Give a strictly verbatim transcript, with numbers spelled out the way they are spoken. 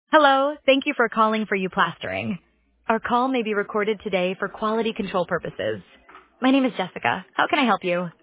Hello, thank you for calling for you plastering. Our call may be recorded today for quality control purposes. My name is Jessica. How can I help you?